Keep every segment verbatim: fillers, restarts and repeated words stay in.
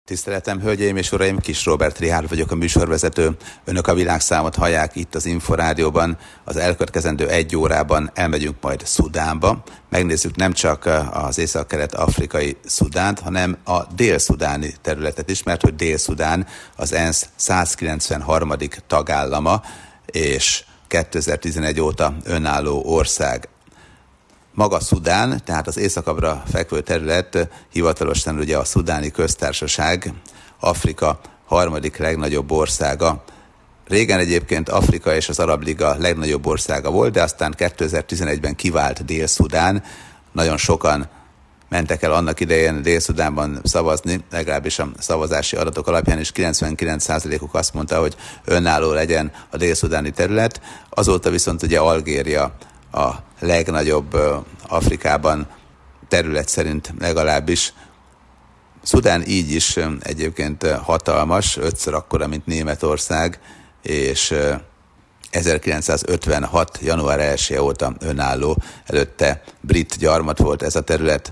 Tiszteletem, hölgyeim és uraim, Kis Róbert Richárd vagyok, a műsorvezető. Önök a világszámot hallják itt az Inforádióban. Az elkövetkezendő egy órában elmegyünk majd Szudánba. Megnézzük nem csak az észak-kelet-afrikai Szudánt, hanem a dél-szudáni területet is, mert hogy Dél-Szudán az ENSZ százkilencvenharmadik tagállama, és kétezer-tizenegy óta önálló ország. Maga Szudán, tehát az északabbra fekvő terület hivatalosan ugye a Szudáni Köztársaság, Afrika harmadik legnagyobb országa. Régen egyébként Afrika és az Arab Liga legnagyobb országa volt, de aztán kétezer-tizenegyben kivált Dél-Szudán. Nagyon sokan mentek el annak idején Dél-Szudánban szavazni, legalábbis a szavazási adatok alapján is kilencvenkilenc százalékuk azt mondta, hogy önálló legyen a dél-szudáni terület. Azóta viszont ugye Algéria a legnagyobb Afrikában, terület szerint legalábbis. Szudán így is egyébként hatalmas, ötször akkora, mint Németország, és ezerkilencszázötvenhat. január elseje óta önálló, előtte brit gyarmat volt ez a terület.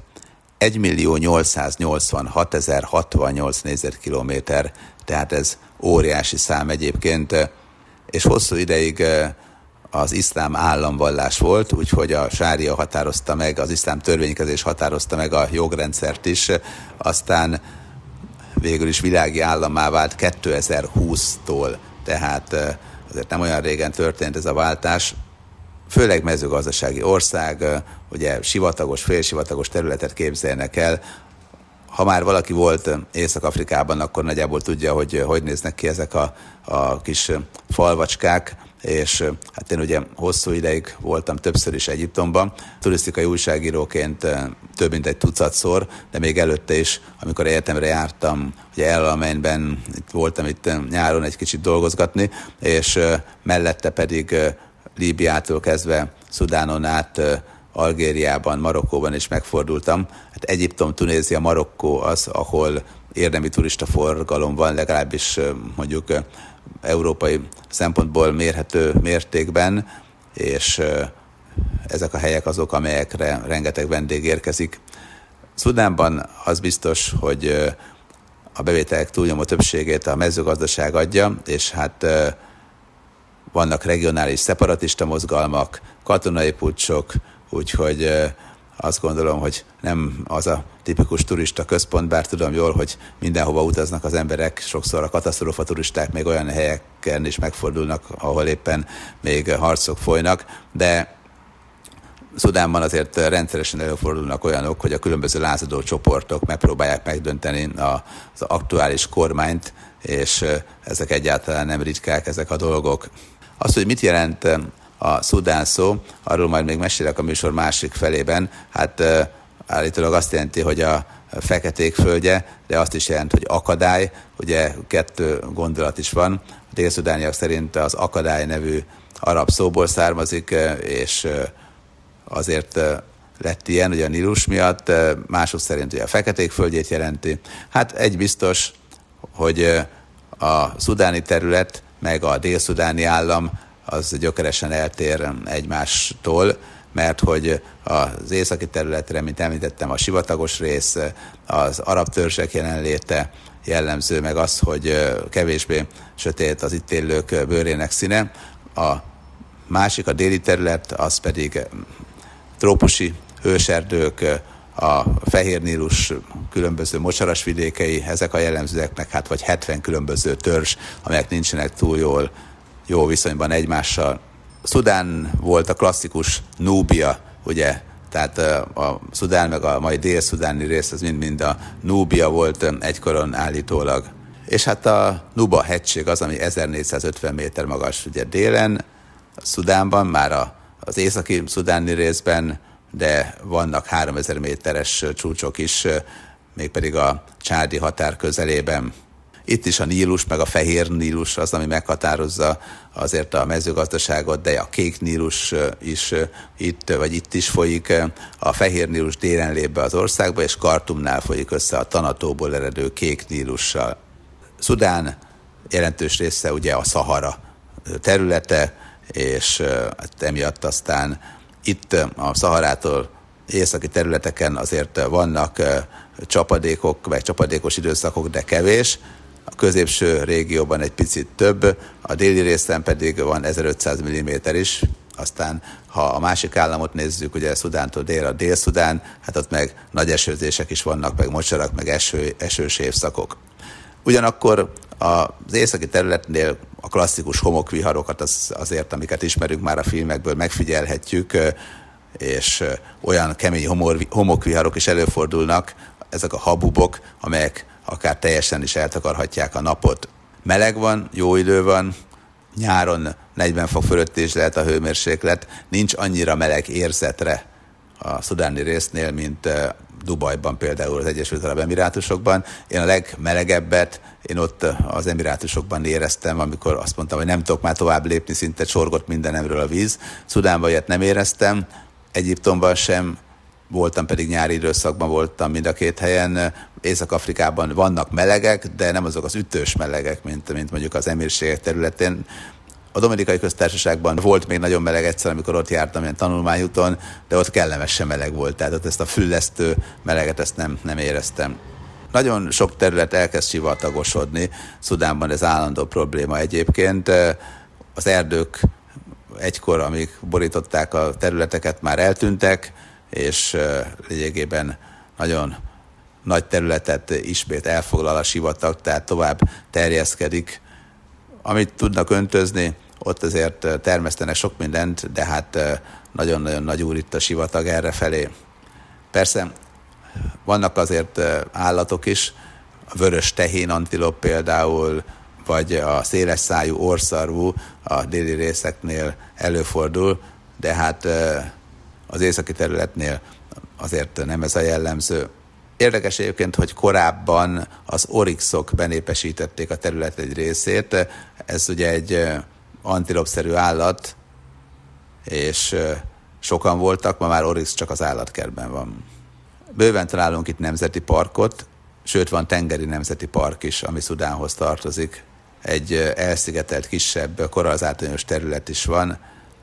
egymillió-nyolcszáznyolcvanhat-ezer hatvannyolc négyzetkilométer, tehát ez óriási szám egyébként, és hosszú ideig az iszlám államvallás volt, úgyhogy a sária határozta meg, az iszlám törvénykezés határozta meg a jogrendszert is, aztán végül is világi állammá vált kétezer-húsztól, tehát azért nem olyan régen történt ez a váltás. Főleg mezőgazdasági ország, ugye sivatagos, félsivatagos területet képzeljenek el. Ha már valaki volt Észak-Afrikában, akkor nagyjából tudja, hogy hogy néznek ki ezek a, a kis falvacskák, és hát én ugye hosszú ideig voltam többször is Egyiptomban, turisztikai újságíróként több mint egy tucatszor, de még előtte is, amikor egyetemre jártam, ugye El Alameynben itt voltam itt nyáron egy kicsit dolgozgatni, és mellette pedig Líbiától kezdve Szudánon át Algériában, Marokkóban is megfordultam. Hát Egyiptom, Tunézia, Marokkó az, ahol érdemi turistaforgalom van, legalábbis mondjuk európai szempontból mérhető mértékben, és ezek a helyek azok, amelyekre rengeteg vendég érkezik. Szudánban az biztos, hogy a bevételek túlnyomó többségét a mezőgazdaság adja, és hát vannak regionális szeparatista mozgalmak, katonai puccsok, úgyhogy azt gondolom, hogy nem az a tipikus turista központ, bár tudom jól, hogy mindenhova utaznak az emberek, sokszor a katasztrófa turisták még olyan helyeken is megfordulnak, ahol éppen még harcok folynak, de Szudánban azért rendszeresen előfordulnak olyanok, hogy a különböző lázadó csoportok megpróbálják megdönteni az aktuális kormányt, és ezek egyáltalán nem ritkák, ezek a dolgok. Az, hogy mit jelent a Szudán szó, arról majd még mesélek a műsor másik felében. Hát állítólag azt jelenti, hogy a feketék földje, de azt is jelent, hogy akadály. Ugye kettő gondolat is van. A dél-szudániak szerint az akadály nevű arab szóból származik, és azért lett ilyen, ugye a Nílus miatt, mások szerint ugye a feketék földjét jelenti. Hát egy biztos, hogy a szudáni terület, meg a dél-szudáni állam az gyökeresen eltér egymástól, mert hogy az északi területre, mint említettem, a sivatagos rész, az arab törzsek jelenléte jellemző, meg az, hogy kevésbé sötét az itt élők bőrének színe. A másik, a déli terület, az pedig trópusi hőserdők, a Fehér Nílus különböző mocsaras vidékei, ezek a jellemzőek, meg hát vagy hetven különböző törzs, amelyek nincsenek túl jól jó viszonyban egymással. Szudán volt a klasszikus Núbia, ugye, tehát a Szudán meg a mai dél-szudáni rész, az mind-mind a Núbia volt egykoron állítólag. És hát a Nuba hegység az, ami ezernégyszázötven méter magas, ugye délen, Szudánban, már a, az északi szudáni részben, de vannak háromezer méteres csúcsok is, mégpedig a csádi határ közelében. Itt is a Nílus, meg a Fehér Nílus az, ami meghatározza azért a mezőgazdaságot, de a Kék Nílus is itt, vagy itt is folyik. A Fehér Nílus délen lép be az országba, és Kartumnál folyik össze a Tanatóból eredő Kék Nílussal. Szudán jelentős része ugye a Szahara területe, és emiatt aztán itt a Szaharától északi területeken azért vannak csapadékok, vagy csapadékos időszakok, de kevés. A középső régióban egy picit több, a déli részen pedig van ezerötszáz milliméter is. Aztán, ha a másik államot nézzük, ugye Szudántól délre, Dél-Szudán, hát ott meg nagy esőzések is vannak, meg mocsarak, meg eső, esős évszakok. Ugyanakkor az északi területnél a klasszikus homokviharokat az, azért, amiket ismerünk már a filmekből, megfigyelhetjük, és olyan kemény homokviharok is előfordulnak, ezek a habubok, amelyek akár teljesen is eltakarhatják a napot. Meleg van, jó idő van, nyáron negyven fok fölött is lehet a hőmérséklet, nincs annyira meleg érzetre a szudáni résznél, mint Dubajban például, az Egyesült Arab Emirátusokban. Én a legmelegebbet én ott az Emirátusokban éreztem, amikor azt mondtam, hogy nem tudok már tovább lépni, szinte csorgott mindenemről a víz. Szudánban ilyet nem éreztem, Egyiptomban sem, voltam pedig nyári időszakban, voltam mind a két helyen. Észak-Afrikában vannak melegek, de nem azok az ütős melegek, mint, mint mondjuk az emírségek területén. A Dominikai Köztársaságban volt még nagyon meleg egyszer, amikor ott jártam ilyen tanulmányúton, de ott kellemesen meleg volt, tehát ott ezt a füllesztő meleget ezt nem, nem éreztem. Nagyon sok terület elkezd sivatagosodni, Szudánban ez állandó probléma egyébként. Az erdők egykor, amik borították a területeket, már eltűntek, és lényegében nagyon nagy területet ismét elfoglal a sivatag, tehát tovább terjeszkedik. Amit tudnak öntözni, ott azért termesztenek sok mindent, de hát nagyon-nagyon nagy úr itt a sivatag errefelé. Persze vannak azért állatok is, a vörös tehén antilop például, vagy a széles szájú orrszarvú a déli részeknél előfordul, de hát az északi területnél azért nem ez a jellemző. Érdekes egyébként, hogy korábban az orixok benépesítették a terület egy részét. Ez ugye egy antilopszerű állat, és sokan voltak, ma már orix csak az állatkertben van. Bőven találunk itt nemzeti parkot, sőt van tengeri nemzeti park is, ami Szudánhoz tartozik. Egy elszigetelt kisebb korallzátonyos terület is van,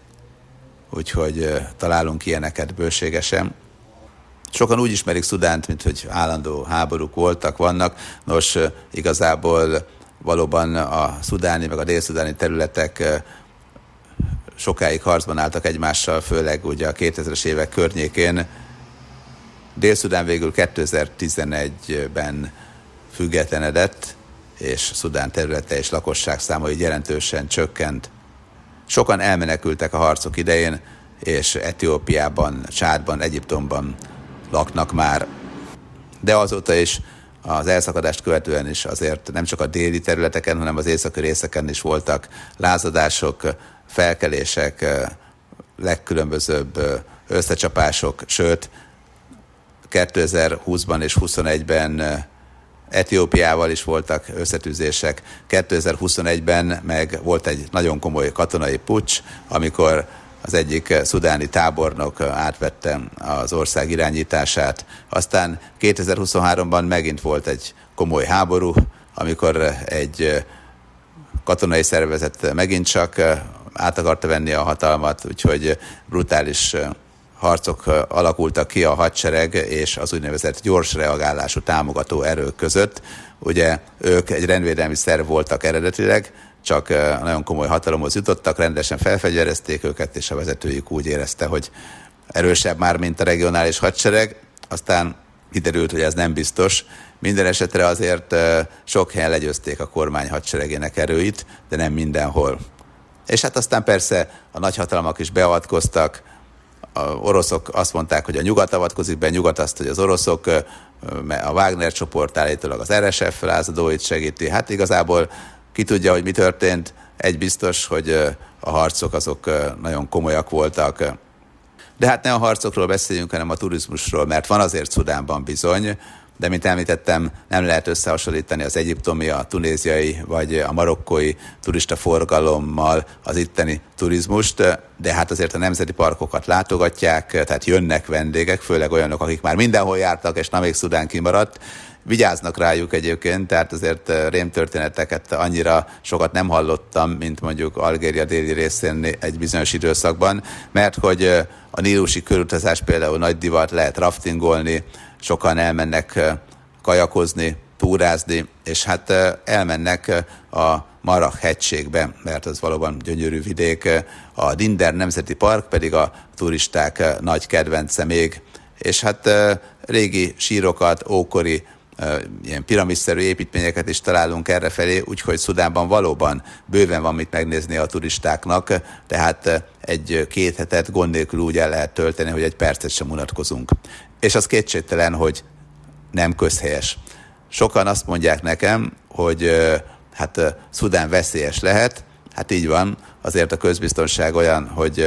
úgyhogy találunk ilyeneket bőségesen. Sokan úgy ismerik Szudánt, mint hogy állandó háborúk voltak, vannak. Nos, igazából valóban a szudáni meg a dél-szudáni területek sokáig harcban álltak egymással, főleg ugye a kétezres évek környékén. Dél-Szudán végül kétezer-tizenegyben függetlenedett, és Szudán területe és lakosság száma így jelentősen csökkent. Sokan elmenekültek a harcok idején, és Etiópiában, Csádban, Egyiptomban laknak már. De azóta is az elszakadást követően is azért nem csak a déli területeken, hanem az északi részeken is voltak lázadások, felkelések, legkülönbözőbb összecsapások, sőt kétezer-húszban és huszonegyben Etiópiával is voltak összetűzések. kétezer-huszonegyben meg volt egy nagyon komoly katonai puccs, amikor az egyik szudáni tábornok átvette az ország irányítását. Aztán kétezer-huszonháromban megint volt egy komoly háború, amikor egy katonai szervezet megint csak át akarta venni a hatalmat, úgyhogy brutális harcok alakultak ki a hadsereg és az úgynevezett gyors reagálású támogató erők között. Ugye ők egy rendvédelmi szerv voltak eredetileg, csak nagyon komoly hatalomhoz jutottak, rendesen felfegyverezték őket, és a vezetőjük úgy érezte, hogy erősebb már, mint a regionális hadsereg. Aztán kiderült, hogy ez nem biztos. Minden esetre azért sok helyen legyőzték a kormány hadseregének erőit, de nem mindenhol. És hát aztán persze a nagyhatalmak is beavatkoztak, a oroszok azt mondták, hogy a nyugat avatkozik be, nyugat azt, hogy az oroszok, a Wagner csoport állítólag az er es ef felázadóit segíti. Hát igazából ki tudja, hogy mi történt. Egy biztos, hogy a harcok azok nagyon komolyak voltak. De hát ne a harcokról beszéljünk, hanem a turizmusról, mert van azért Szudánban bizony, de mint említettem, nem lehet összehasonlítani az egyiptomi, a tunéziai vagy a marokkói turista forgalommal az itteni turizmust, de hát azért a nemzeti parkokat látogatják, tehát jönnek vendégek, főleg olyanok, akik már mindenhol jártak, és nem még Szudán kimaradt. Vigyáznak rájuk egyébként, tehát azért rémtörténeteket annyira sokat nem hallottam, mint mondjuk Algéria déli részén egy bizonyos időszakban, mert hogy a nílusi körutazás például nagy divat, lehet raftingolni, sokan elmennek kajakozni, túrázni, és hát elmennek a Marach hegységbe, mert az valóban gyönyörű vidék. A Dinder Nemzeti Park pedig a turisták nagy kedvence még, és hát régi sírokat, ókori ilyen piramisszerű építményeket is találunk errefelé, úgyhogy Szudánban valóban bőven van mit megnézni a turistáknak, tehát egy-két hetet gond nélkül úgy el lehet tölteni, hogy egy percet sem unatkozunk. És az kétségtelen, hogy nem közhelyes. Sokan azt mondják nekem, hogy hát Szudán veszélyes lehet, hát így van, azért a közbiztonság olyan, hogy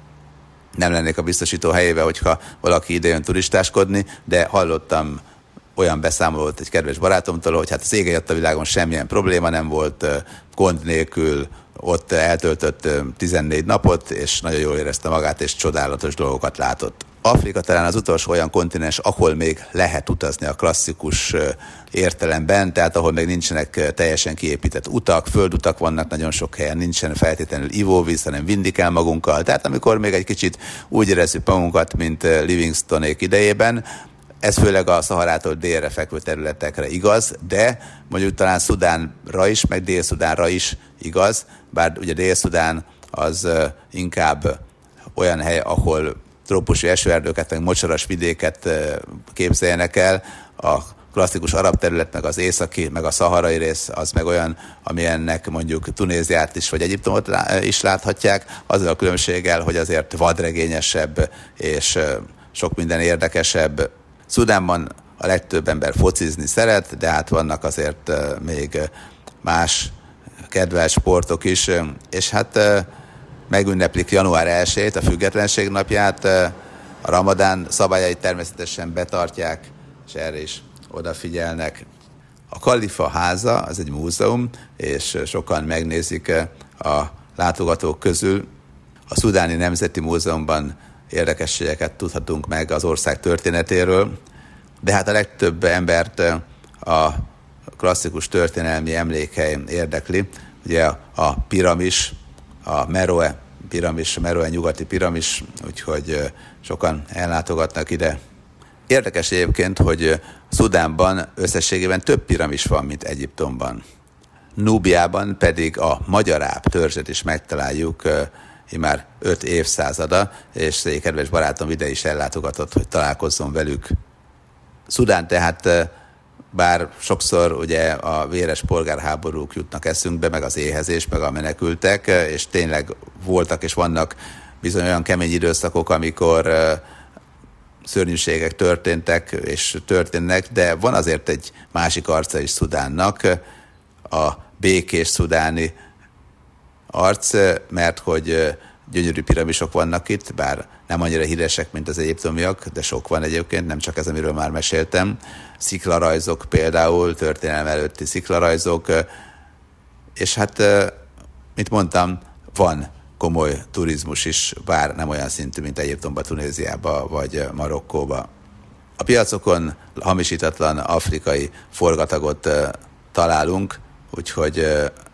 nem lennék a biztosító helyébe, hogyha valaki idejön turistáskodni, de hallottam olyan beszámolót egy kedves barátomtól, hogy hát az ég egyet a világon semmilyen probléma nem volt, gond nélkül ott eltöltött tizennégy napot, és nagyon jól érezte magát, és csodálatos dolgokat látott. Afrika talán az utolsó olyan kontinens, ahol még lehet utazni a klasszikus értelemben, tehát ahol még nincsenek teljesen kiépített utak, földutak vannak nagyon sok helyen, nincsen feltétlenül ivóvíz, hanem vinni kell magunkkal. Tehát amikor még egy kicsit úgy érezzük magunkat, mint Livingstonék idejében, ez főleg a Szaharától délre fekvő területekre igaz, de mondjuk talán Szudánra is, meg Dél-Szudánra is igaz, bár ugye Dél-Szudán az inkább olyan hely, ahol trópusi esőerdőket, meg mocsaras vidéket képzeljenek el. A klasszikus arab terület, meg az északi, meg a szaharai rész, az meg olyan, amilyennek mondjuk Tunéziát is, vagy Egyiptomot is láthatják, azzal a különbséggel, hogy azért vadregényesebb, és sok minden érdekesebb. Szudánban a legtöbb ember focizni szeret, de hát vannak azért még más kedves sportok is, és hát megünneplik január elsejét, a Függetlenség napját, a Ramadán szabályait természetesen betartják, és erre is odafigyelnek. A Kalifa háza, az egy múzeum, és sokan megnézik a látogatók közül. A Szudáni Nemzeti Múzeumban érdekességeket tudhatunk meg az ország történetéről, de hát a legtöbb embert a klasszikus történelmi emlékhely érdekli. Ugye a, a piramis, a Meroe piramis, a Meroe nyugati piramis, úgyhogy sokan ellátogatnak ide. Érdekes egyébként, hogy Szudánban összességében több piramis van, mint Egyiptomban. Núbiában pedig a magyaráb törzset is megtaláljuk immár öt évszázada, és egy kedves barátom ide is ellátogatott, hogy találkozzon velük. Szudán tehát, bár sokszor ugye a véres polgárháborúk jutnak eszünkbe, meg az éhezés, meg a menekültek, és tényleg voltak és vannak bizony olyan kemény időszakok, amikor szörnyűségek történtek és történnek, de van azért egy másik arca is Szudánnak, a békés szudáni arc, mert hogy gyönyörű piramisok vannak itt, bár nem annyira híresek, mint az egyiptomiak, de sok van egyébként, nem csak ez, amiről már meséltem. Sziklarajzok például, történelem előtti sziklarajzok, és hát, mint mondtam, van komoly turizmus is, bár nem olyan szintű, mint Egyiptomba, Tunéziába vagy Marokkóba. A piacokon hamisítatlan afrikai forgatagot találunk, úgyhogy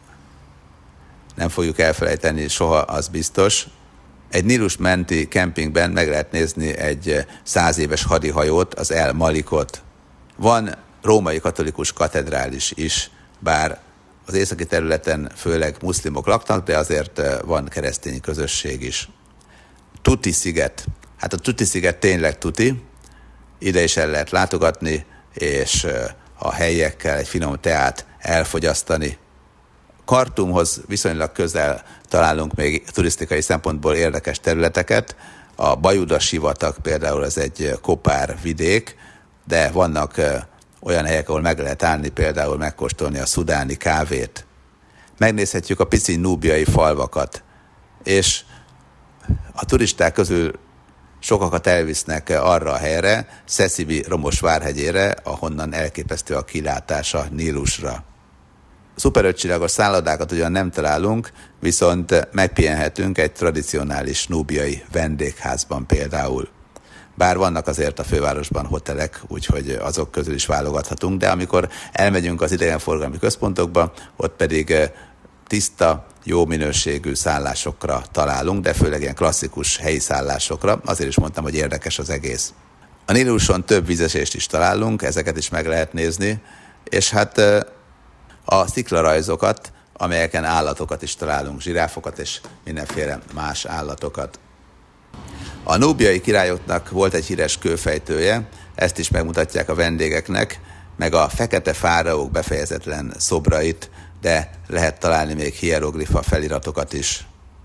nem fogjuk elfelejteni soha, az biztos. Egy Nílus menti kempingben meg lehet nézni egy száz éves hadihajót, az El Malikot. Van római katolikus katedrális is, bár az északi területen főleg muszlimok laknak, de azért van keresztény közösség is. Tuti sziget. Hát a Tuti sziget tényleg tuti, ide is el lehet látogatni, és a helyiekkel egy finom teát elfogyasztani. Kartumhoz viszonylag közel találunk még turisztikai szempontból érdekes területeket. A Bajuda sivatag például az egy kopár vidék, de vannak olyan helyek, ahol meg lehet állni, például megkóstolni a szudáni kávét. Megnézhetjük a pici núbiai falvakat, és a turisták közül sokakat elvisznek arra a helyre, Szeszibi romos várhegyére, ahonnan elképesztő a kilátás a Nílusra. Szuperötcsillagos szállodákat ugyan nem találunk, viszont megpihenhetünk egy tradicionális núbiai vendégházban például. Bár vannak azért a fővárosban hotelek, úgyhogy azok közül is válogathatunk, de amikor elmegyünk az idegenforgalmi központokba, ott pedig tiszta, jó minőségű szállásokra találunk, de főleg ilyen klasszikus helyi szállásokra. Azért is mondtam, hogy érdekes az egész. A Níluson több vízesést is találunk, ezeket is meg lehet nézni, és hát a sziklarajzokat, amelyeken állatokat is találunk, zsiráfokat és mindenféle más állatokat. A núbiai királyoknak volt egy híres kőfejtője, ezt is megmutatják a vendégeknek, meg a fekete fáraók befejezetlen szobrait, de lehet találni még hieroglifa feliratokat is.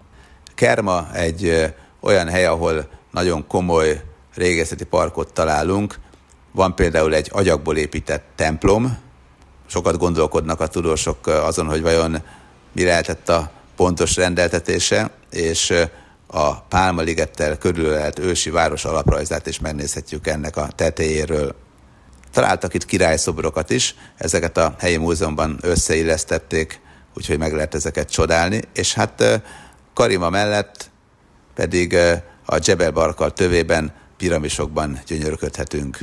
Kerma egy ö, olyan hely, ahol nagyon komoly régészeti parkot találunk. Van például egy agyagból épített templom. Sokat gondolkodnak a tudósok azon, hogy vajon mi lehetett a pontos rendeltetése, és a Pálmaligettel körülölelt ősi város alaprajzát is megnézhetjük ennek a tetejéről. Találtak itt királyszobrokat is, ezeket a helyi múzeumban összeillesztették, úgyhogy meg lehet ezeket csodálni, és hát Karima mellett pedig a Dzsebel Barkal tövében piramisokban gyönyörködhetünk.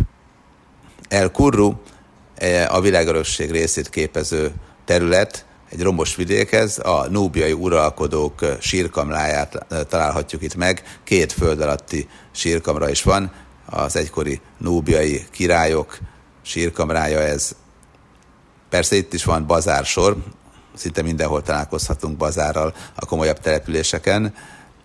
El Kurru a világörökség részét képező terület, egy rombos vidékhez, a núbiai uralkodók sírkamráját találhatjuk itt meg, két föld alatti sírkamra is van, az egykori núbiai királyok sírkamrája ez. Persze itt is van bazársor, szinte mindenhol találkozhatunk bazárral a komolyabb településeken.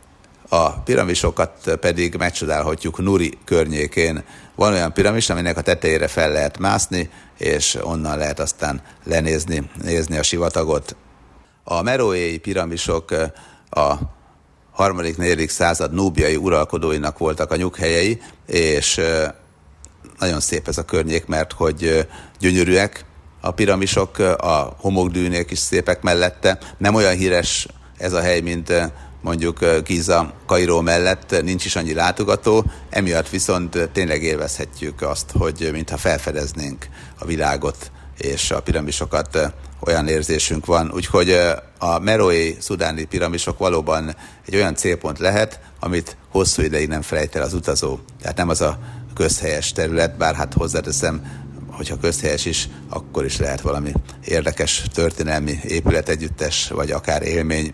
A piramisokat pedig megcsodálhatjuk Nuri környékén. Van olyan piramis, aminek a tetejére fel lehet mászni, és onnan lehet aztán lenézni nézni a sivatagot. A meroéi piramisok a harmadik-negyedik század núbiai uralkodóinak voltak a nyughelyei, és nagyon szép ez a környék, mert hogy gyönyörűek a piramisok, a homokdűnék is szépek mellette. Nem olyan híres ez a hely, mint mondjuk Giza, Kairó mellett, nincs is annyi látogató, emiatt viszont tényleg élvezhetjük azt, hogy mintha felfedeznénk a világot és a piramisokat, olyan érzésünk van. Úgyhogy a meroé szudáni piramisok valóban egy olyan célpont lehet, amit hosszú ideig nem felejt el az utazó. Tehát nem az a közhelyes terület, bár hát hozzáteszem, hogyha közhelyes is, akkor is lehet valami érdekes történelmi épületegyüttes, vagy akár élmény.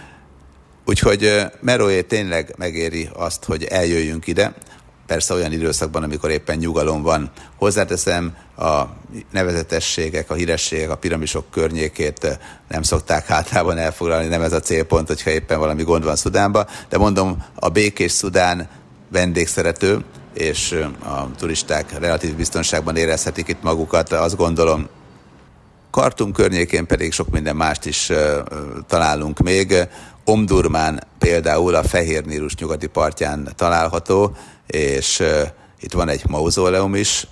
Úgyhogy Meroé tényleg megéri azt, hogy eljöjjünk ide, persze olyan időszakban, amikor éppen nyugalom van. Hozzáteszem, a nevezetességek, a hírességek, a piramisok környékét nem szokták általában elfoglalni, nem ez a célpont, hogyha éppen valami gond van Szudánban, de mondom, a békés Szudán vendégszerető, és a turisták relatív biztonságban érezhetik itt magukat, azt gondolom. Kartum környékén pedig sok minden mást is uh, találunk még. Omdurmán például a Fehér Nílus nyugati partján található, és uh, itt van egy mauzóleum is,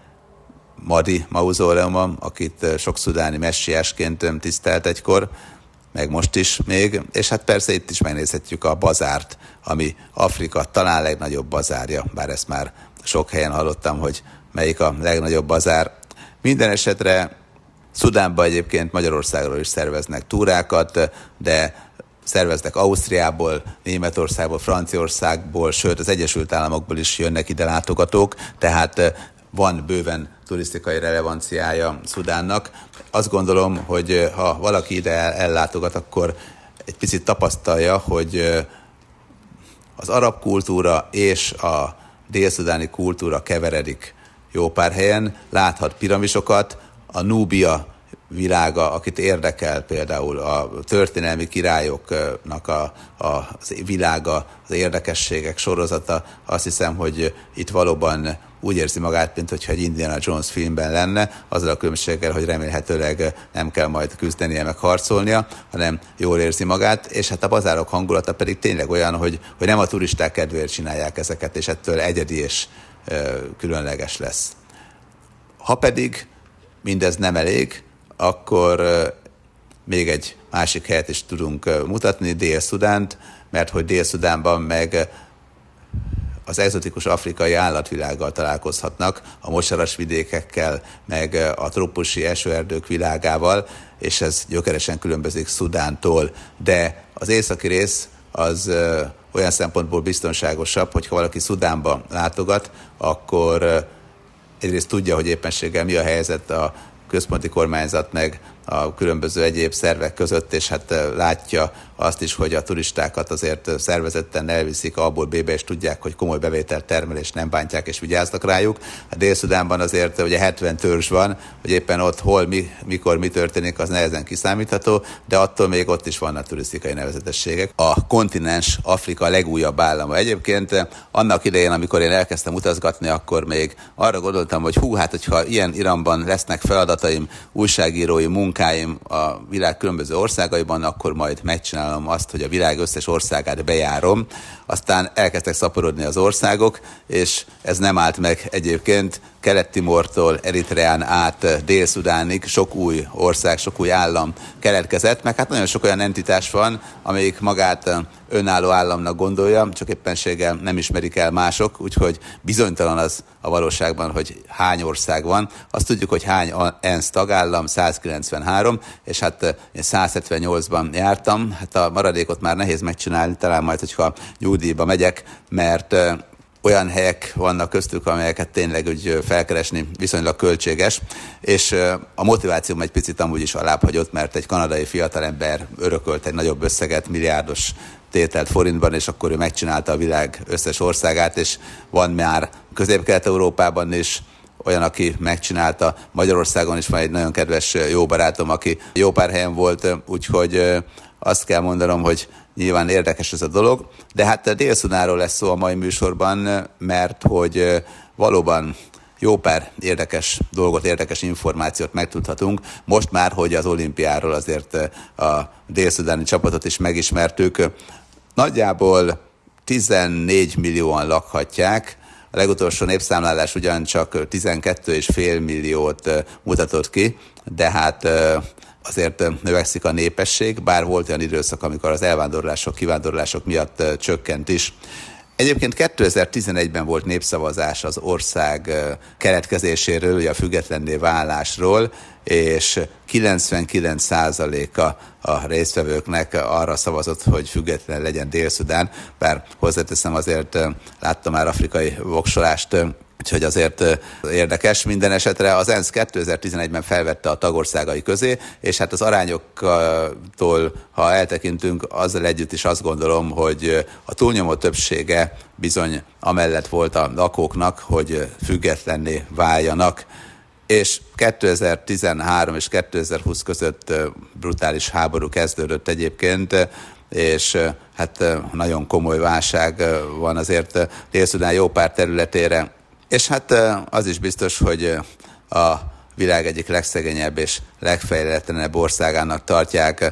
Madi mauzóleuma, akit uh, sok szudáni messiásként um, tisztelt egykor, meg most is még, és hát persze itt is megnézhetjük a bazárt, ami Afrika talán legnagyobb bazárja, bár ezt már sok helyen hallottam, hogy melyik a legnagyobb bazár. Minden esetre Szudánban egyébként Magyarországról is szerveznek túrákat, de szerveznek Ausztriából, Németországból, Franciaországból, sőt az Egyesült Államokból is jönnek ide látogatók, tehát van bőven turisztikai relevanciája Szudánnak. Azt gondolom, hogy ha valaki ide ellátogat, akkor egy picit tapasztalja, hogy az arab kultúra és a dél-szudáni kultúra keveredik jó pár helyen. Láthat piramisokat, a Núbia világa, akit érdekel például a történelmi királyoknak a, a, a világa, az érdekességek sorozata, azt hiszem, hogy itt valóban úgy érzi magát, mint hogyha egy Indiana Jones filmben lenne, azzal a különbséggel, hogy remélhetőleg nem kell majd küzdenie, meg harcolnia, hanem jól érzi magát, és hát a bazárok hangulata pedig tényleg olyan, hogy, hogy nem a turisták kedvéért csinálják ezeket, és ettől egyedi és ö, különleges lesz. Ha pedig mindez nem elég, akkor ö, még egy másik helyet is tudunk ö, mutatni, Dél-Szudánt, mert hogy Dél-Szudánban meg az egzotikus afrikai állatvilággal találkozhatnak, a mosaras vidékekkel, meg a trópusi esőerdők világával, és ez gyökeresen különbözik Szudántól. De az északi rész az ö, olyan szempontból biztonságosabb, hogyha valaki Szudánba látogat, akkor ö, egyrészt tudja, hogy éppenséggel mi a helyzet a központi kormányzat meg a különböző egyéb szervek között, és hát látja azt is, hogy a turistákat azért szervezetten elviszik A-ból B-be, és tudják, hogy komoly bevételt termel, és nem bántják, és vigyáznak rájuk. A Dél-Szudánban azért ugye hetven törzs van, hogy éppen ott hol, mi, mikor, mi történik, az nehezen kiszámítható, de attól még ott is vannak turisztikai nevezetességek. A kontinens Afrika legújabb állama. Egyébként annak idején, amikor én elkezdtem utazgatni, akkor még arra gondoltam, hogy hú, hát hogyha ilyen iramban lesznek feladataim, újságírói munkáim a világ különböző országaiban, akkor majd megcsinálom azt, hogy a világ összes országát bejárom. Aztán elkezdtek szaporodni az országok, és ez nem állt meg egyébként. Kelet-Timortól Eritreán át Dél-Szudánig sok új ország, sok új állam keletkezett, meg hát nagyon sok olyan entitás van, amelyik magát önálló államnak gondolja, csak éppenséggel nem ismerik el mások, úgyhogy bizonytalan az a valóságban, hogy hány ország van. Azt tudjuk, hogy hány ENSZ tagállam, százkilencvenhárom, és hát én százhetvennyolcban jártam, hát a maradékot már nehéz megcsinálni, talán majd, hogyha nyugdíjba megyek, mert olyan helyek vannak köztük, amelyeket tényleg úgy felkeresni viszonylag költséges, és a motivációm egy picit amúgy is alább hagyott, mert egy kanadai fiatalember örökölt egy nagyobb összeget, milliárdos tételt forintban, és akkor ő megcsinálta a világ összes országát, és van már Közép-Kelet-Európában is olyan, aki megcsinálta, Magyarországon is van egy nagyon kedves jó barátom, aki jó pár helyen volt, úgyhogy azt kell mondanom, hogy nyilván érdekes ez a dolog, de hát Dél-Szudánról lesz szó a mai műsorban, mert hogy valóban jó pár érdekes dolgot, érdekes információt megtudhatunk. Most már, hogy az olimpiáról azért a dél-szudáni csapatot is megismertük. Nagyjából tizennégy millióan lakhatják, a legutolsó népszámlálás ugyancsak tizenkettő egész öt milliót mutatott ki, de hát azért növekszik a népesség, bár volt olyan időszak, amikor az elvándorlások, kivándorlások miatt csökkent is. Egyébként kétezer-tizenegyben volt népszavazás az ország keletkezéséről, ugye a függetlenné válásról, és kilencvenkilenc százaléka a résztvevőknek arra szavazott, hogy független legyen Dél-Szudán, bár hozzáteszem, azért láttam már afrikai voksolást, úgyhogy azért érdekes. Minden esetre az ENSZ kétezer-tizenegyben felvette a tagországai közé, és hát az arányoktól, ha eltekintünk, azzal együtt is azt gondolom, hogy a túlnyomó többsége bizony amellett volt a lakóknak, hogy függetlenné váljanak. És kétezer-tizenhárom és kétezer-húsz között brutális háború kezdődött egyébként, és hát nagyon komoly válság van azért Dél-Szudán jó pár területére. És hát az is biztos, hogy a világ egyik legszegényebb és legfejletlenebb országának tartják.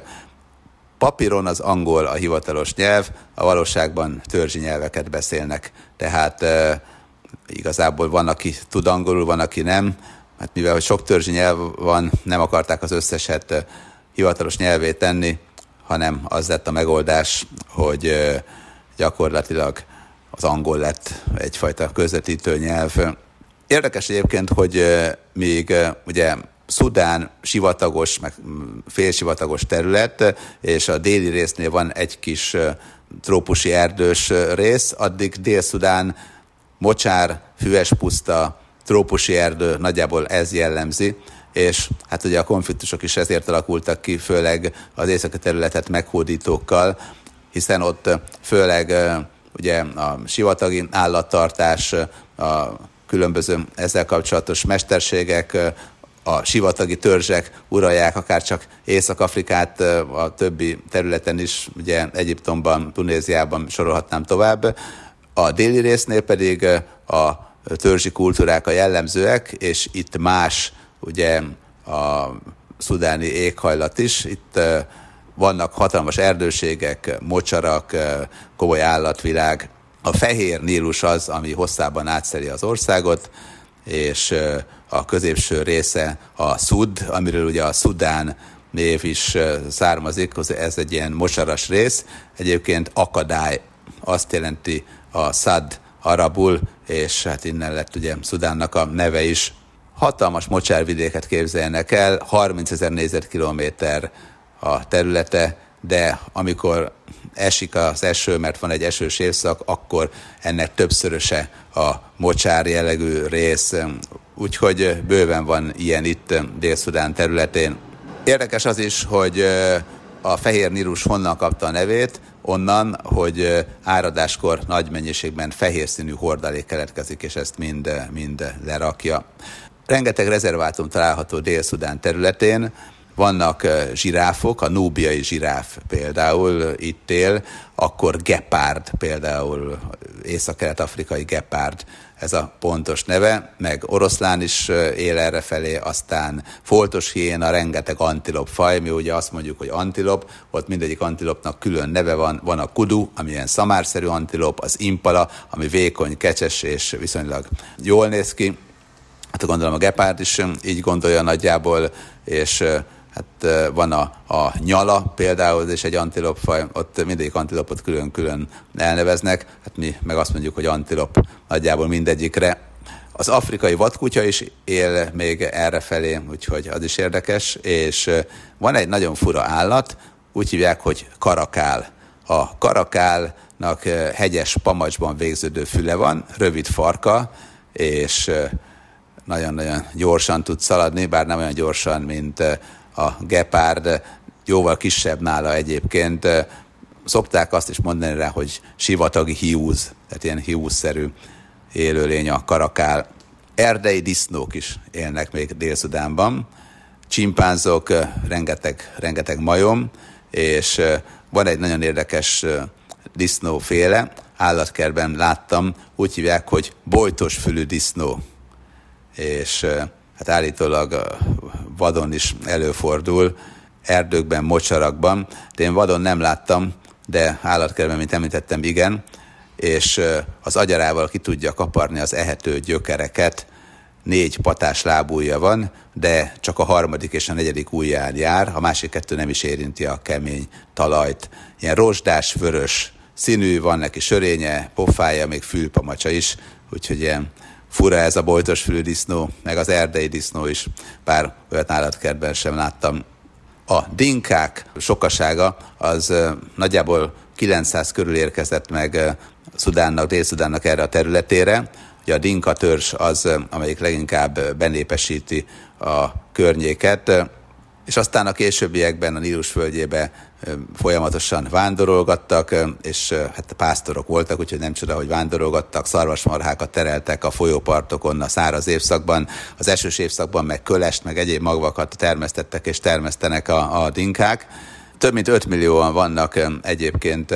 Papíron az angol a hivatalos nyelv, a valóságban törzsi nyelveket beszélnek. Tehát e, igazából van, aki tud angolul, van, aki nem. Hát mivel hogy sok törzsi nyelv van, nem akarták az összeset hivatalos nyelvé tenni, hanem az lett a megoldás, hogy e, gyakorlatilag az angol lett egyfajta közvetítő nyelv. Érdekes egyébként, hogy még ugye Szudán sivatagos, meg félsivatagos terület, és a déli résznél van egy kis trópusi erdős rész, addig Dél-Szudán mocsár, füves puszta, trópusi erdő, nagyjából ez jellemzi, és hát ugye a konfliktusok is ezért alakultak ki, főleg az északi területet meghódítókkal, hiszen ott főleg ugye a sivatagi állattartás, a különböző ezzel kapcsolatos mesterségek, a sivatagi törzsek uralják akár csak Észak-Afrikát, a többi területen is, ugye Egyiptomban, Tunéziában sorolhatnám tovább. A déli résznél pedig a törzsi kultúrák a jellemzőek, és itt más ugye a szudáni éghajlat is. Itt vannak hatalmas erdőségek, mocsarak, komoly állatvilág. A fehér Nílus az, ami hosszában átszeli az országot, és a középső része a Szud, amiről ugye a Szudán név is származik, ez egy ilyen mocsaras rész. Egyébként akadály azt jelenti a Szad arabul, és hát innen lett ugye Szudánnak a neve is. Hatalmas mocsárvidéket képzeljenek el, harmincezer négyzetkilométer a területe, de amikor esik az eső, mert van egy esős évszak, akkor ennek többszöröse a mocsár jellegű rész, úgyhogy bőven van ilyen itt Dél-Szudán területén. Érdekes az is, hogy a Fehér Nílus honnan kapta a nevét, onnan, hogy áradáskor nagy mennyiségben fehér színű hordalék keletkezik, és ezt mind, mind lerakja. Rengeteg rezervátum található Dél-Szudán területén, vannak zsiráfok, a núbiai zsiráf például itt él, akkor gepárd, például észak-kelet-afrikai gepárd, ez a pontos neve, meg oroszlán is él errefelé, aztán foltos hiéna, rengeteg antilop faj, mi ugye azt mondjuk, hogy antilop, ott mindegyik antilopnak külön neve van, van a kudu, ami ilyen szamárszerű antilop, az impala, ami vékony, kecses és viszonylag jól néz ki. Hát gondolom a gepárd is így gondolja nagyjából, és hát van a, a nyala például, és egy antilopfaj, ott mindegyik antilopot külön-külön elneveznek, hát mi meg azt mondjuk, hogy antilop nagyjából mindegyikre. Az afrikai vadkutya is él még errefelé, úgyhogy az is érdekes, és van egy nagyon fura állat, úgy hívják, hogy karakál. A karakálnak hegyes pamacsban végződő füle van, rövid farka, és nagyon-nagyon gyorsan tud szaladni, bár nem olyan gyorsan, mint a gepárd, jóval kisebb nála egyébként. Szokták azt is mondani rá, hogy sivatagi hiúz, tehát ilyen hiúzszerű élőlény a karakál. Erdei disznók is élnek még Dél-Szudánban, csimpánzok, rengeteg, rengeteg majom, és van egy nagyon érdekes disznóféle, állatkertben láttam, úgy hívják, hogy bojtosfülű disznó, és hát állítólag vadon is előfordul, erdőkben, mocsarakban, de én vadon nem láttam, de állatkertben, mint említettem, igen, és az agyarával ki tudja kaparni az ehető gyökereket, négy patás lábújja van, de csak a harmadik és a negyedik ujján jár, a másik kettő nem is érinti a kemény talajt. Ilyen rozsdás, vörös színű, van neki sörénye, pofája, még fülpamacsa is, úgyhogy ilyen fura ez a bojtosfülű disznó, meg az erdei disznó is, bár olyat állatkertben sem láttam. A dinkák sokasága az nagyjából kilencszáz körül érkezett meg Szudánnak, Dél-Szudánnak erre a területére. Ugye a dinka törzs az, amelyik leginkább benépesíti a környéket, és aztán a későbbiekben a Nílus földjébe folyamatosan vándorolgattak, és hát pásztorok voltak, úgyhogy nem csoda, hogy vándorolgattak, szarvasmarhákat tereltek a folyópartokon a száraz évszakban, az esős évszakban meg kölest, meg egyéb magvakat termesztettek és termesztenek a, a dinkák. Több mint öt millióan vannak egyébként,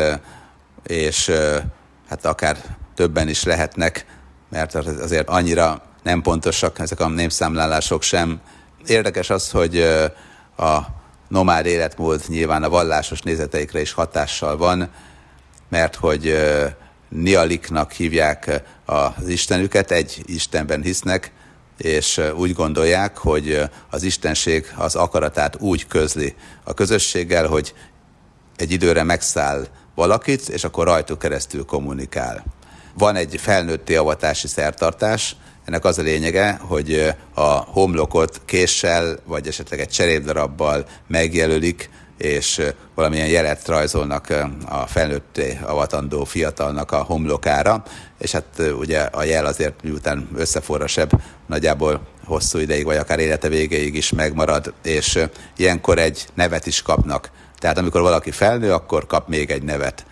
és hát akár többen is lehetnek, mert azért annyira nem pontosak ezek a népszámlálások sem. Érdekes az, hogy a nomád életmód nyilván a vallásos nézeteikre is hatással van, mert hogy Nialiknak hívják az istenüket, egy istenben hisznek, és úgy gondolják, hogy az istenség az akaratát úgy közli a közösséggel, hogy egy időre megszáll valakit, és akkor rajtuk keresztül kommunikál. Van egy felnőtti avatási szertartás, ennek az a lényege, hogy a homlokot késsel, vagy esetleg egy cserépdarabbal megjelölik, és valamilyen jelet rajzolnak a felnőtté avatandó fiatalnak a homlokára, és hát ugye a jel azért miután összeforrasebb, nagyjából hosszú ideig, vagy akár élete végéig is megmarad, és ilyenkor egy nevet is kapnak. Tehát amikor valaki felnő, akkor kap még egy nevet.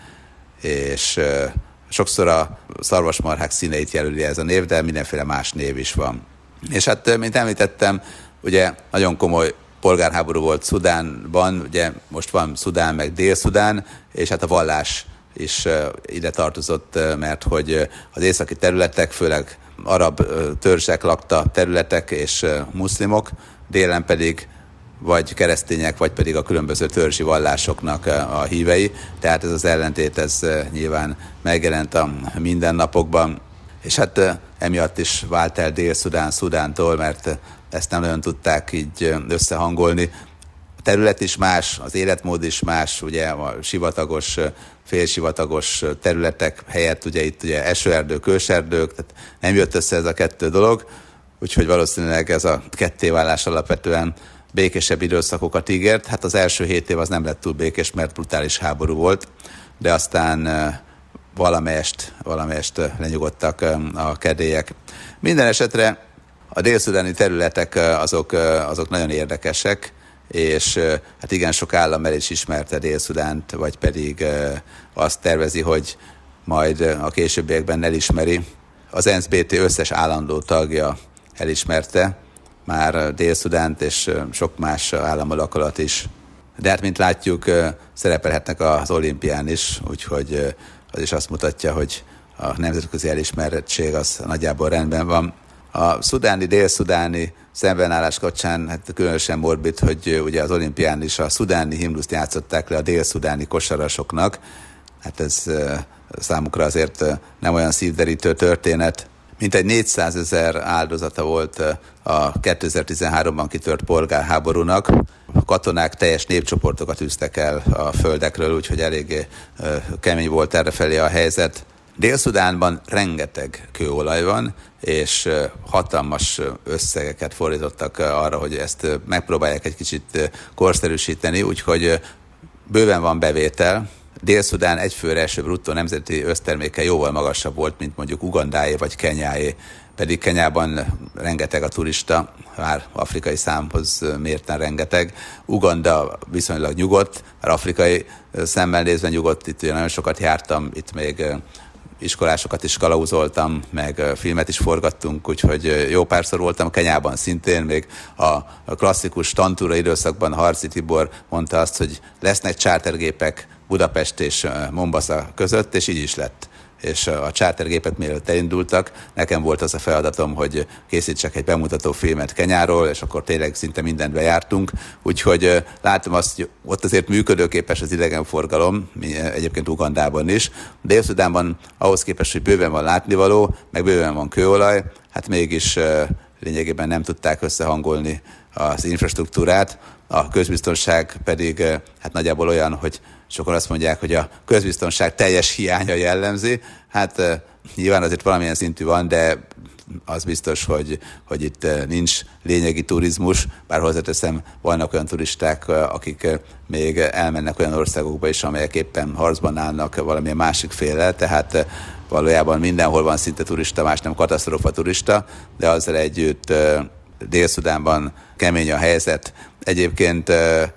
És sokszor a szarvasmarhák színeit jelöli ez a név, de mindenféle más név is van. És hát, mint említettem, ugye nagyon komoly polgárháború volt Szudánban, ugye most van Szudán meg Dél-Szudán, és hát a vallás is ide tartozott, mert hogy az északi területek, főleg arab törzsek lakta területek és muszlimok, délen pedig vagy keresztények, vagy pedig a különböző törzsi vallásoknak a hívei. Tehát ez az ellentét, ez nyilván megjelent a mindennapokban. És hát emiatt is vált el Dél-Szudán Szudántól, mert ezt nem nagyon tudták így összehangolni. A terület is más, az életmód is más, ugye a sivatagos, félsivatagos területek helyett ugye itt ugye esőerdők, őserdők, tehát nem jött össze ez a kettő dolog, úgyhogy valószínűleg ez a kettéválás alapvetően békésebb időszakokat ígért. Hát az első hét év az nem lett túl békés, mert brutális háború volt, de aztán valamelyest, valamelyest lenyugodtak a kedélyek. Minden esetre a dél-szudáni területek azok, azok nagyon érdekesek, és hát igen sok állam el is ismerte Dél-Szudánt, vagy pedig azt tervezi, hogy majd a későbbiekben elismeri. Az ENSZ bé té összes állandó tagja elismerte már Dél-Szudánt és sok más állammal alakulat is. De hát, mint látjuk, szerepelhetnek az olimpián is, úgyhogy az is azt mutatja, hogy a nemzetközi elismerettség az nagyjából rendben van. A szudáni, dél-szudáni szembenállás kapcsán hát különösen morbid, hogy ugye az olimpián is a szudáni himnuszt játszották le a dél-szudáni kosarasoknak. Hát ez számukra azért nem olyan szívderítő történet. Mintegy négyszázezer áldozata volt a kétezer-tizenháromban kitört polgárháborúnak. A katonák teljes népcsoportokat űztek el a földekről, úgyhogy eléggé kemény volt errefelé a helyzet. Dél-Szudánban rengeteg kőolaj van, és hatalmas összegeket fordítottak arra, hogy ezt megpróbálják egy kicsit korszerűsíteni, úgyhogy bőven van bevétel. Dél-Szudán egyfőre eső bruttó nemzeti összterméke jóval magasabb volt, mint mondjuk Ugandáé vagy Kenyáé, pedig Kenyában rengeteg a turista, már afrikai számhoz mérten rengeteg. Uganda viszonylag nyugodt, már afrikai szemmel nézve nyugodt, itt nagyon sokat jártam, itt még iskolásokat is kalauzoltam, meg filmet is forgattunk, úgyhogy jó párszor voltam Kenyában szintén, még a klasszikus tantúra időszakban Harci Tibor mondta azt, hogy lesznek chartergépek Budapest és Mombasa között, és így is lett. És a chartergépek mielőtt elindultak, nekem volt az a feladatom, hogy készítsek egy bemutató filmet Kenyáról, és akkor tényleg szinte mindent bejártunk. Úgyhogy látom azt, hogy ott azért működőképes az idegenforgalom, egyébként Ugandában is. Dél-Szudánban ahhoz képest, hogy bőven van látnivaló, meg bőven van kőolaj, hát mégis lényegében nem tudták összehangolni az infrastruktúrát. A közbiztonság pedig hát nagyjából olyan, hogy sokan azt mondják, hogy a közbiztonság teljes hiánya jellemzi. Hát nyilván azért valamilyen szintű van, de az biztos, hogy, hogy itt nincs lényegi turizmus, bár hozzáteszem, vannak olyan turisták, akik még elmennek olyan országokba is, amelyek éppen harcban állnak valamilyen másik féllel, tehát valójában mindenhol van szinte turista, más nem katasztrófa turista, de azzal együtt Dél-Szudánban kemény a helyzet. Egyébként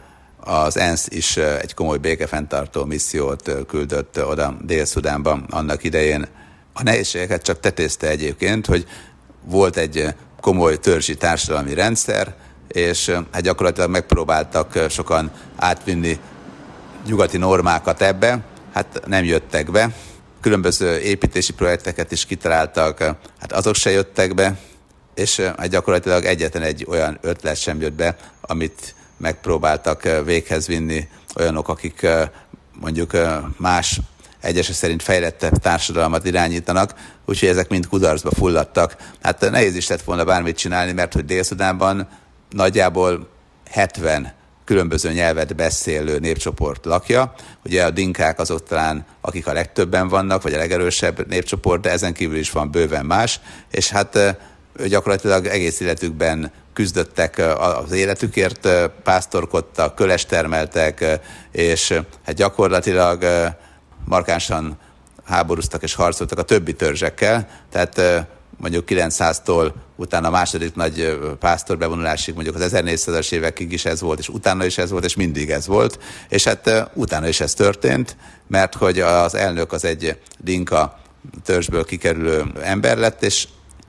az ENSZ is egy komoly békefenntartó missziót küldött oda Dél-Szudánban annak idején. A nehézségeket csak tetézte egyébként, hogy volt egy komoly törzsi társadalmi rendszer, és hát gyakorlatilag megpróbáltak sokan átvinni nyugati normákat ebbe, hát nem jöttek be. Különböző építési projekteket is kitaláltak, hát azok se jöttek be, és hát gyakorlatilag egyetlen egy olyan ötlet sem jött be, amit megpróbáltak véghez vinni olyanok, akik mondjuk más egyesek szerint fejlettebb társadalmat irányítanak, úgyhogy ezek mind kudarcba fulladtak. Hát nehéz is lett volna bármit csinálni, mert hogy Dél-Szudánban nagyjából hetven különböző nyelvet beszélő népcsoport lakja. Ugye a dinkák azok talán, akik a legtöbben vannak, vagy a legerősebb népcsoport, de ezen kívül is van bőven más, és hát gyakorlatilag egész életükben küzdöttek az életükért, pásztorkodtak, kölest termeltek, és hát gyakorlatilag markánsan háborúztak és harcoltak a többi törzsekkel, tehát mondjuk kilencszáztól utána a második nagy pásztor bevonulásig, mondjuk az ezernégyszázas évekig is ez volt, és utána is ez volt, és mindig ez volt, és hát utána is ez történt, mert hogy az elnök az egy dinka törzsből kikerülő ember lett, és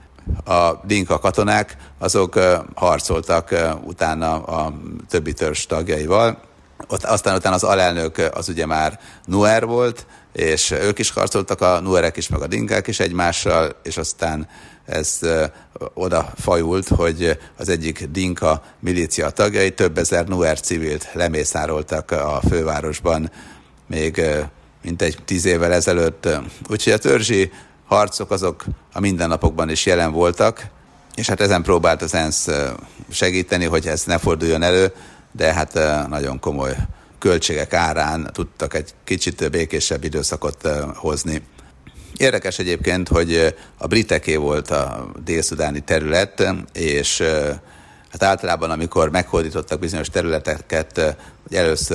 a dinka katonák azok harcoltak utána a többi törzs tagjaival. Ott, aztán utána az alelnök az ugye már Nuer volt, és ők is harcoltak, a Nuerek is, meg a dinkák is egymással, és aztán ez ö, oda fajult, hogy az egyik dinka milícia tagjai több ezer Nuer civilt lemészároltak a fővárosban még ö, mintegy tíz évvel ezelőtt. Úgyhogy a törzsi harcok azok a mindennapokban is jelen voltak, és hát ezen próbált az ENSZ segíteni, hogy ez ne forduljon elő, de hát nagyon komoly költségek árán tudtak egy kicsit békésebb időszakot hozni. Érdekes egyébként, hogy a briteké volt a dél-szudáni terület, és hát általában, amikor meghódítottak bizonyos területeket, hogy először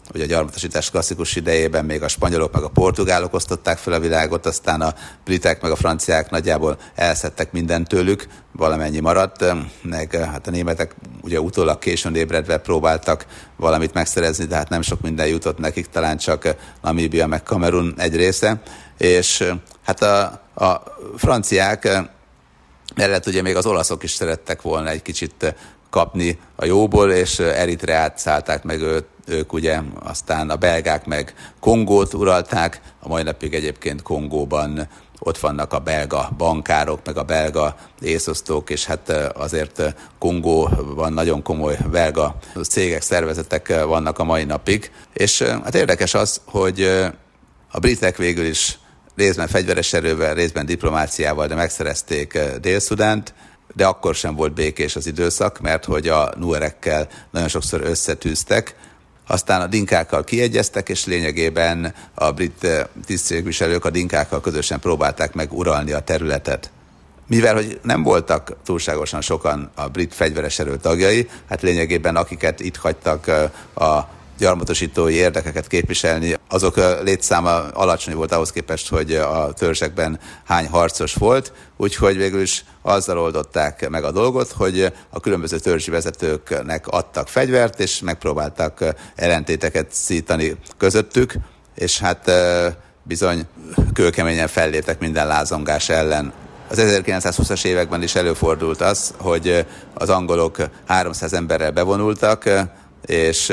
hogy a gyarmatosítás klasszikus idejében még a spanyolok meg a portugálok osztották fel a világot, aztán a britek meg a franciák nagyjából elszedtek mindent tőlük, valamennyi maradt, meg hát a németek ugye utólag későn ébredve próbáltak valamit megszerezni, de hát nem sok minden jutott nekik, talán csak Namíbia meg Kamerun egy része, és hát a, a franciák mellett ugye még az olaszok is szerettek volna egy kicsit kapni a jóból, és Eritreát szállták meg őt, ők ugye, aztán a belgák meg Kongót uralták, a mai napig egyébként Kongóban ott vannak a belga bankárok, meg a belga észosztók, és hát azért Kongóban nagyon komoly belga cégek, szervezetek vannak a mai napig. És hát érdekes az, hogy a britek végül is részben fegyveres erővel, részben diplomáciával, de megszerezték Dél-Szudánt, de akkor sem volt békés az időszak, mert hogy a nuerekkel nagyon sokszor összetűztek, aztán a dinkákkal kiegyeztek, és lényegében a brit tisztségviselők a dinkákkal közösen próbálták meg uralni a területet. Mivel hogy nem voltak túlságosan sokan a brit fegyveres erő tagjai, hát lényegében akiket itt hagytak a gyarmatosítói érdekeket képviselni, azok létszáma alacsony volt ahhoz képest, hogy a törzsekben hány harcos volt, úgyhogy végül is azzal oldották meg a dolgot, hogy a különböző törzsi vezetőknek adtak fegyvert, és megpróbáltak ellentéteket szítani közöttük, és hát bizony kőkeményen felléptek minden lázongás ellen. Az ezerkilencszázhúszas években is előfordult az, hogy az angolok háromszáz emberrel bevonultak, és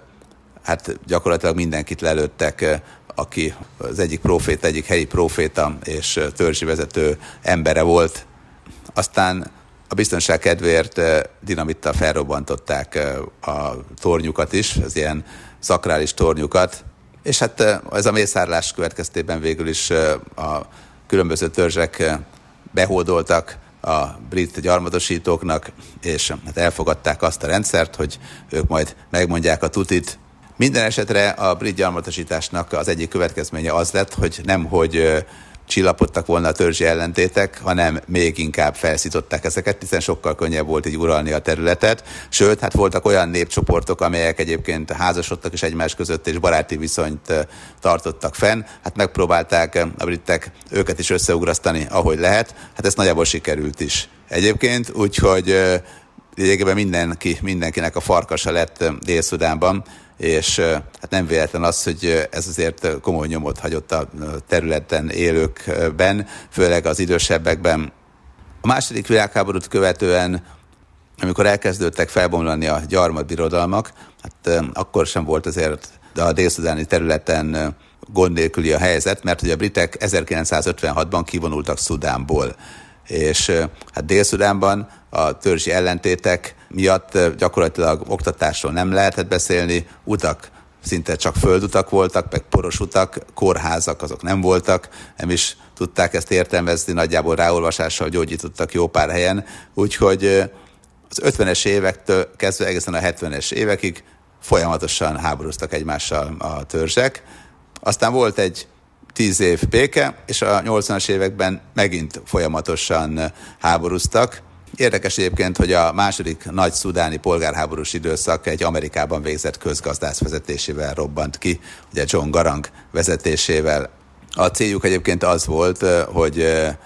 hát gyakorlatilag mindenkit lelőttek, aki az egyik próféta, egyik helyi próféta és törzsi vezető embere volt. Aztán a biztonság kedvéért dinamittal felrobbantották a tornyukat is, az ilyen szakrális tornyukat, és hát ez a mészárlás következtében végül is a különböző törzsek behódoltak a brit gyarmatosítóknak, és hát elfogadták azt a rendszert, hogy ők majd megmondják a tutit. Minden esetre a brit gyarmatosításnak az egyik következménye az lett, hogy nemhogy csillapodtak volna a törzsi ellentétek, hanem még inkább felszították ezeket, hiszen sokkal könnyebb volt így uralni a területet. Sőt, hát voltak olyan népcsoportok, amelyek egyébként házasodtak és egymás között és baráti viszonyt tartottak fenn. Hát megpróbálták a britek őket is összeugrasztani, ahogy lehet. Hát ez nagyjából sikerült is egyébként, úgyhogy lényegében mindenki, mindenkinek a farkasa lett Dél-Szudánban, és hát nem véletlen az, hogy ez azért komoly nyomot hagyott a területen élőkben, főleg az idősebbekben. A második világháborút követően, amikor elkezdődtek felbomlani a gyarmatbirodalmak, hát akkor sem volt azért a dél-szudáni területen gond nélküli a helyzet, mert ugye a britek ezerkilencszázötvenhatban kivonultak Szudánból, és hát Dél-Szudánban a törzsi ellentétek miatt gyakorlatilag oktatásról nem lehetett beszélni, utak szinte csak földutak voltak, meg poros utak, kórházak azok nem voltak, nem is tudták ezt értelmezni, nagyjából ráolvasással gyógyítottak jó pár helyen, úgyhogy az ötvenes évektől kezdve egészen a hetvenes évekig folyamatosan háborúztak egymással a törzsek. Aztán volt egy tíz év béke, és a nyolcvanas években megint folyamatosan háborúztak. Érdekes egyébként, hogy a második nagy szudáni polgárháborús időszak egy Amerikában végzett közgazdász vezetésével robbant ki, ugye John Garang vezetésével. A céljuk egyébként az volt, hogy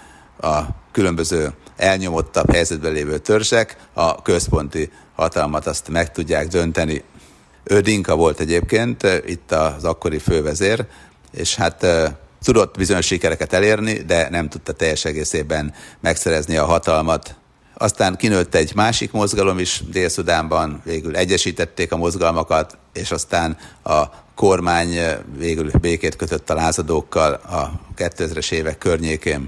a különböző elnyomottabb helyzetben lévő törzsek a központi hatalmat azt meg tudják dönteni. Ő dinka volt egyébként, itt az akkori fővezér, és hát tudott bizonyos sikereket elérni, de nem tudta teljes egészében megszerezni a hatalmat. Aztán kinőtt egy másik mozgalom is Dél-Szudánban, végül egyesítették a mozgalmakat, és aztán a kormány végül békét kötött a lázadókkal a kétezres évek környékén.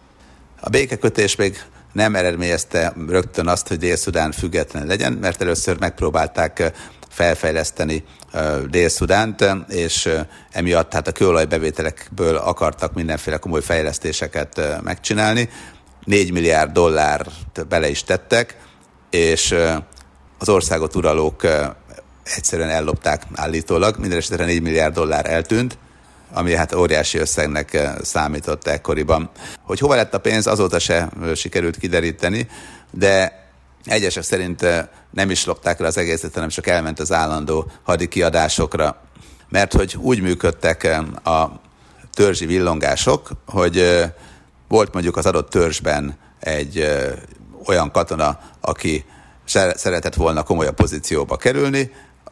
A békekötés még nem eredményezte rögtön azt, hogy Dél-Szudán független legyen, mert először megpróbálták felfejleszteni Dél-Szudánt, és emiatt hát a kőolajbevételekből akartak mindenféle komoly fejlesztéseket megcsinálni. négy milliárd dollárt bele is tettek, és az országot uralók egyszerűen ellopták állítólag, minden esetre négy milliárd dollár eltűnt, ami hát óriási összegnek számított ekkoriban. Hogy hova lett a pénz, azóta se sikerült kideríteni, de egyesek szerint nem is lopták el az egészet, hanem csak elment az állandó hadi kiadásokra. mert hogy úgy működtek a törzsi villongások, hogy volt mondjuk az adott törzsben egy olyan katona, aki szeretett volna komolyabb pozícióba kerülni,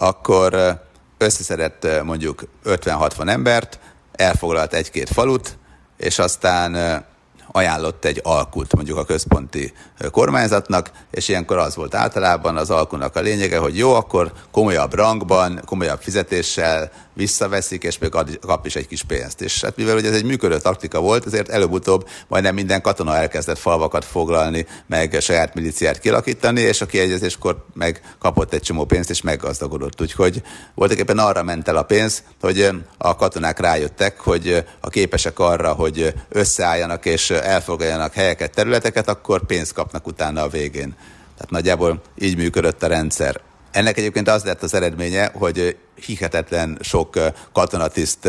akkor összeszedett mondjuk ötven-hatvan embert, elfoglalt egy-két falut, és aztán ajánlott egy alkut mondjuk a központi kormányzatnak, és ilyenkor az volt általában az alkunak a lényege, hogy jó, akkor komolyabb rangban, komolyabb fizetéssel visszaveszik, és még kap is egy kis pénzt. És hát mivel ugye ez egy működő taktika volt, ezért előbb-utóbb majdnem minden katona elkezdett falvakat foglalni, meg saját milíciát kialakítani, és a kiegyezéskor meg kapott egy csomó pénzt, és meggazdagodott. Úgyhogy voltak éppen arra ment el a pénz, hogy a katonák rájöttek, hogy a képesek arra, hogy összeálljanak és elfoglaljanak helyeket, területeket, akkor pénzt kapnak utána a végén. Tehát nagyjából így működött a rendszer. Ennek egyébként az lett az eredménye, hogy hihetetlen sok katonatiszt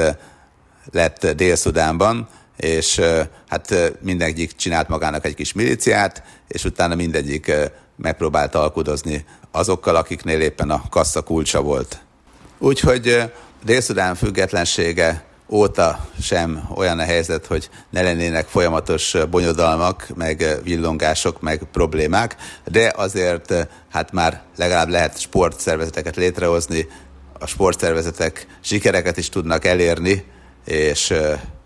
lett Dél-Szudánban, és hát mindegyik csinált magának egy kis milíciát, és utána mindegyik megpróbált alkudozni azokkal, akiknél éppen a kassa kulcsa volt. Úgyhogy Dél-Szudán függetlensége óta sem olyan a helyzet, hogy ne lennének folyamatos bonyodalmak, meg villongások, meg problémák, de azért hát már legalább lehet sportszervezeteket létrehozni, a sportszervezetek sikereket is tudnak elérni, és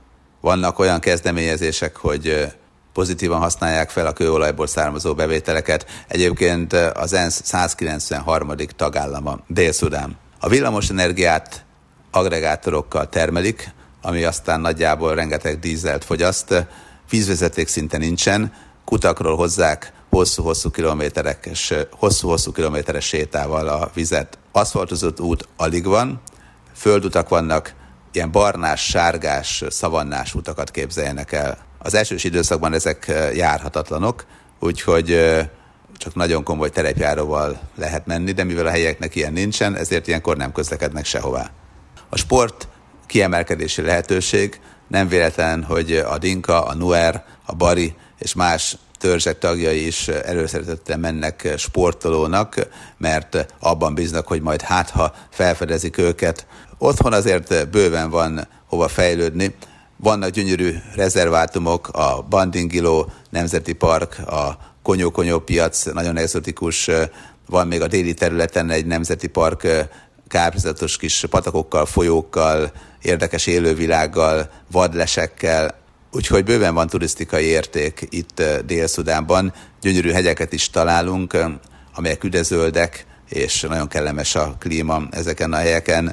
vannak olyan kezdeményezések, hogy pozitívan használják fel a kőolajból származó bevételeket. Egyébként az ENSZ százkilencvenharmadik tagállama, Dél-Szudán. A villamosenergiát agregátorokkal termelik, ami aztán nagyjából rengeteg dízelt fogyaszt, vízvezeték szinte nincsen, kutakról hozzák hosszú-hosszú kilométeres, hosszú-hosszú kilométeres sétával a vizet. Aszfaltozott út alig van, földutak vannak, ilyen barnás, sárgás, szavannás utakat képzeljenek el. Az esős időszakban ezek járhatatlanok, úgyhogy csak nagyon komoly terepjáróval lehet menni, de mivel a helyeknek ilyen nincsen, ezért ilyenkor nem közlekednek sehová. A sport kiemelkedési lehetőség, nem véletlen, hogy a Dinka, a Nuer, a Bari és más törzsek tagjai is előszeretettel mennek sportolónak, mert abban bíznak, hogy majd hát, ha felfedezik őket. Otthon azért bőven van hova fejlődni. Vannak gyönyörű rezervátumok, a Bandingilo Nemzeti Park, a Konyó-Konyó piac, nagyon egzotikus, van még a déli területen egy nemzeti park, káprízatos kis patakokkal, folyókkal, érdekes élővilággal, vadlesekkel, úgyhogy bőven van turisztikai érték itt Dél-Szudánban. Gyönyörű hegyeket is találunk, amelyek üdezöldek, és nagyon kellemes a klíma ezeken a helyeken.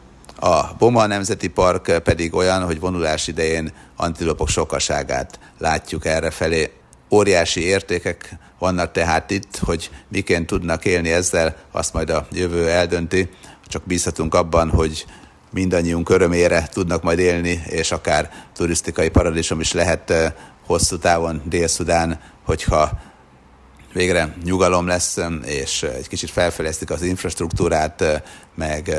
A Boma Nemzeti Park pedig olyan, hogy vonulás idején antilopok sokaságát látjuk errefelé. Óriási értékek vannak tehát itt, hogy miként tudnak élni ezzel, azt majd a jövő eldönti. Csak bízhatunk abban, hogy mindannyiunk örömére tudnak majd élni, és akár turisztikai paradicsom is lehet hosszú távon Dél-Szudán, hogyha végre nyugalom lesz, és egy kicsit felfejlesztik az infrastruktúrát, meg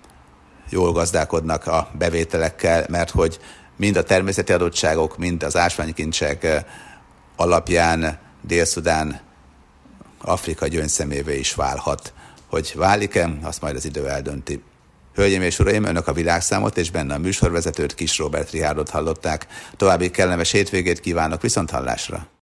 jól gazdálkodnak a bevételekkel, mert hogy mind a természeti adottságok, mind az ásványkincsek alapján Dél-Szudán Afrika gyöngyszemévé is válhat. Hogy válik-e, azt majd az idő eldönti. Hölgyeim és uraim, önök a Világszámot és benne a műsorvezetőt, Kis Róbert Richárdot hallották. További kellemes hétvégét kívánok, viszonthallásra!